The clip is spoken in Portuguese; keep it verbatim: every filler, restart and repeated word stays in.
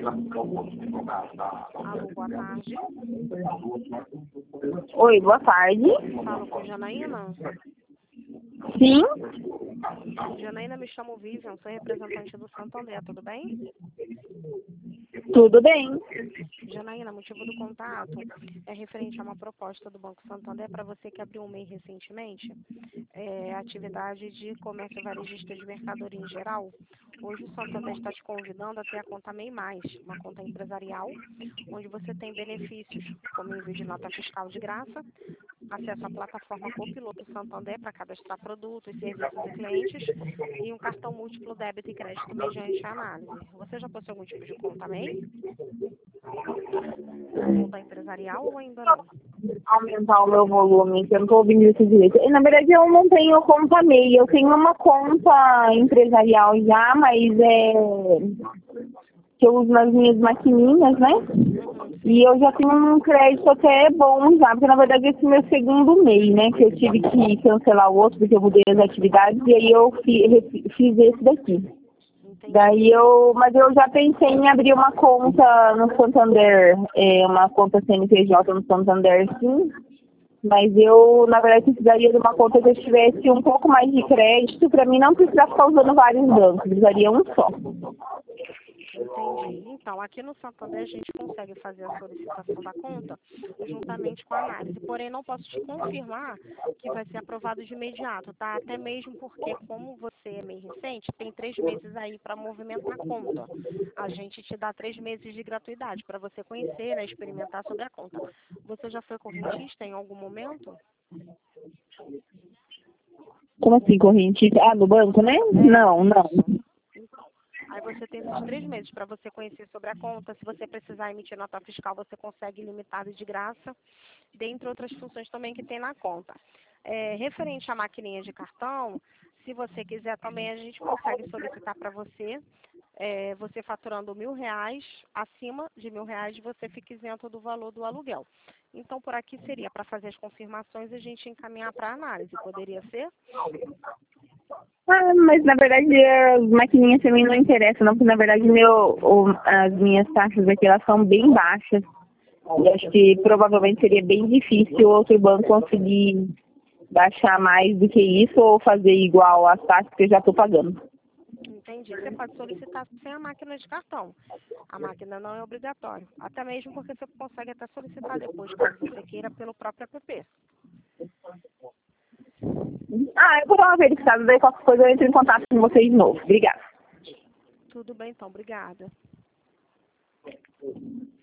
Alô, boa tarde. Oi, boa tarde. Falo com Janaína. Sim? Janaína, me chamo Vivian, sou representante do Santander, tudo bem? Tudo bem. Janaína, motivo do contato é referente a uma proposta do Banco Santander para você que abriu um M E I recentemente, é, atividade de comércio varejista de mercadoria em geral. Hoje o Santander está te convidando a ter a conta M E I Mais, uma conta empresarial, onde você tem benefícios como envio de nota fiscal de graça, acesso à plataforma Copiloto Santander para cadastrar produtos, serviços e clientes e um cartão múltiplo débito e crédito mediante análise. Você já possui algum tipo de conta M E I? Conta empresarial ou ainda não? Aumentar o meu volume, que eu não estou ouvindo isso direito. Na verdade, eu não tenho conta M E I, eu tenho uma conta empresarial já, mas é que eu uso nas minhas maquininhas, né? Uhum, E eu já tenho um crédito até bom já, porque na verdade esse é o meu segundo M E I, né? Que eu tive que cancelar o outro porque eu mudei as atividades e aí eu fi- fiz esse daqui. entendi. Daí eu, mas eu já pensei em abrir uma conta no Santander, é, uma conta C N P J no Santander, sim. Mas eu, na verdade, precisaria de uma conta que eu tivesse um pouco mais de crédito, para mim não precisar ficar usando vários bancos, precisaria um só. Entendi. Então, aqui no Santander a gente consegue fazer a solicitação da conta juntamente com a análise. Porém, não posso te confirmar que vai ser aprovado de imediato, tá? Até mesmo porque, como você é meio recente, tem três meses aí para movimentar a conta. A gente te dá três meses de gratuidade para você conhecer, né, experimentar sobre a conta. Você já foi correntista em algum momento? Como assim, corrente? Ah, do banco, né? Não, não. Então, aí você tem esses três meses para você conhecer sobre a conta. Se você precisar emitir nota fiscal, você consegue ilimitado de graça, dentre outras funções também que tem na conta. É, referente à maquininha de cartão, se você quiser também, a gente consegue solicitar para você, é, você faturando mil reais, acima de mil reais, você fica isento do valor do aluguel. Então, por aqui seria para fazer as confirmações e a gente encaminhar para análise. Poderia ser? Ah, mas na verdade as maquininhas também não interessam, não, porque na verdade meu, o, as minhas taxas aqui elas são bem baixas. Eu acho que provavelmente seria bem difícil outro banco conseguir baixar mais do que isso ou fazer igual às taxas que eu já estou pagando. Entendi. Você pode solicitar sem a máquina de cartão. A máquina não é obrigatório. Até mesmo porque você consegue até solicitar depois, caso você queira, pelo próprio app. Ah, eu vou dar uma verificada, daí qualquer coisa eu entro em contato com vocês de novo. Obrigada. Tudo bem, então. Obrigada.